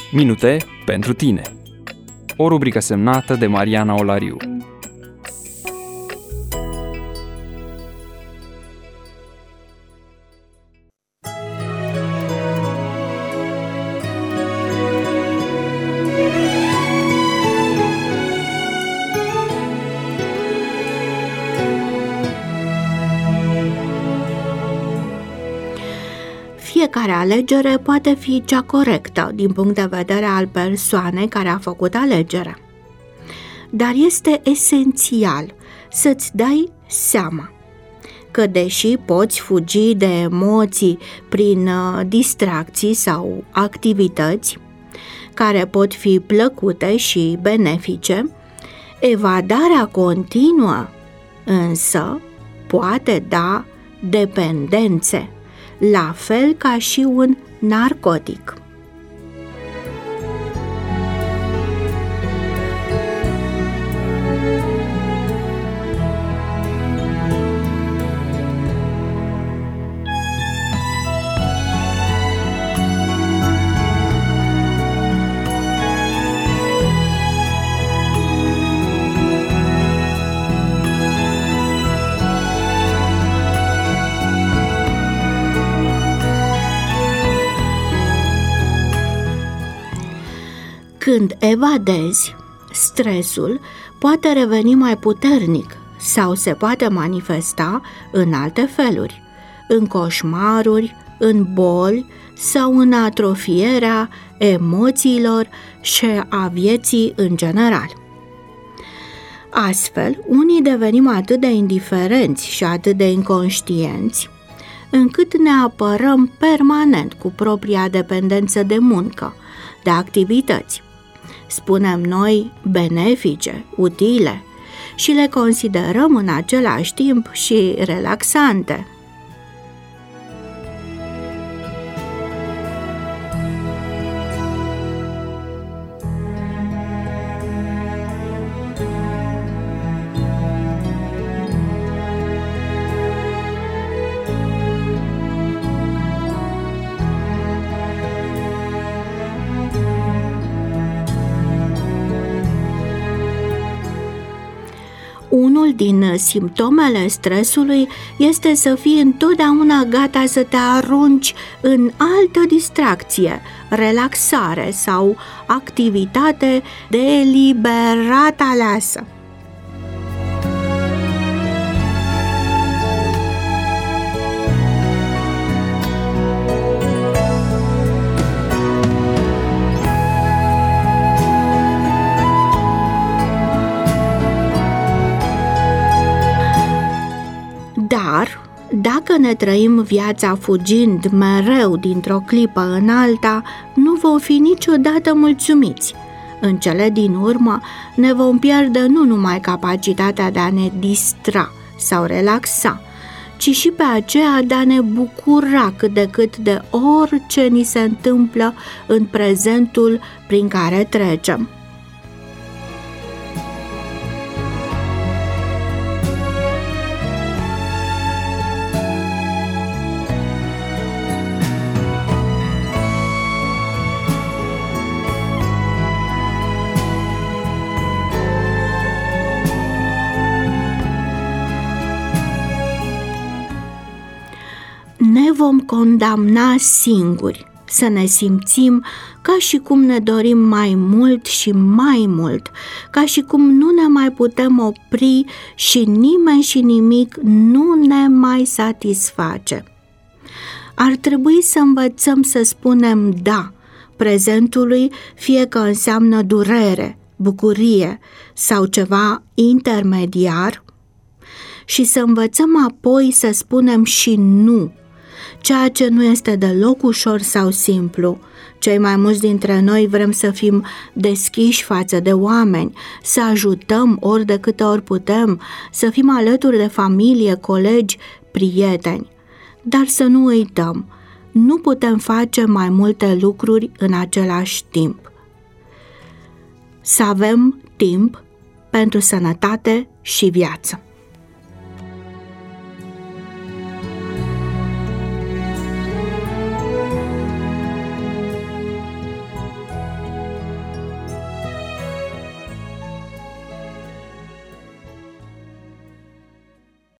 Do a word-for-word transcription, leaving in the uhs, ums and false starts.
Minute pentru tine. O rubrică semnată de Mariana Olariu. Fiecare alegere poate fi cea corectă din punct de vedere al persoanei care a făcut alegerea. Dar este esențial să-ți dai seama că deși poți fugi de emoții prin distracții sau activități care pot fi plăcute și benefice, evadarea continuă însă poate da dependențe, la fel ca și un narcotic. Când evadezi, stresul poate reveni mai puternic sau se poate manifesta în alte feluri, în coșmaruri, în boli sau în atrofierea emoțiilor și a vieții în general. Astfel, unii devenim atât de indiferenți și atât de inconștienți, încât ne apărăm permanent cu propria dependență de muncă, de activități, spunem noi, benefice, utile, și le considerăm în același timp și relaxante. Unul din simptomele stresului este să fii întotdeauna gata să te arunci în altă distracție, relaxare sau activitate deliberat aleasă. Dar, dacă ne trăim viața fugind mereu dintr-o clipă în alta, nu vom fi niciodată mulțumiți. În cele din urmă, ne vom pierde nu numai capacitatea de a ne distra sau relaxa, ci și pe aceea de a ne bucura cât de cât de orice ni se întâmplă în prezentul prin care trecem. Ne vom condamna singuri să ne simțim ca și cum ne dorim mai mult și mai mult, ca și cum nu ne mai putem opri și nimeni și nimic nu ne mai satisface. Ar trebui să învățăm să spunem da prezentului, fie că înseamnă durere, bucurie sau ceva intermediar, și să învățăm apoi să spunem și nu, ceea ce nu este deloc ușor sau simplu. Cei mai mulți dintre noi vrem să fim deschiși față de oameni, să ajutăm ori de câte ori putem, să fim alături de familie, colegi, prieteni. Dar să nu uităm, nu putem face mai multe lucruri în același timp. Să avem timp pentru sănătate și viață.